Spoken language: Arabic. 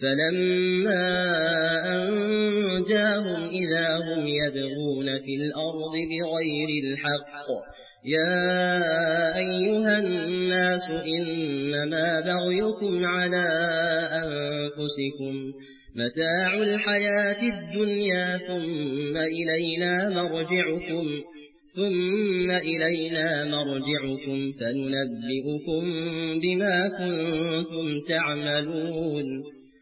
فلما أنجاهم إذا هم يبغون في الأرض بغير الحق يا أيها الناس إنما بغيكم على أنفسكم متاع الحياة الدنيا ثم إلينا مرجعكم فننبئكم بما كنتم تعملون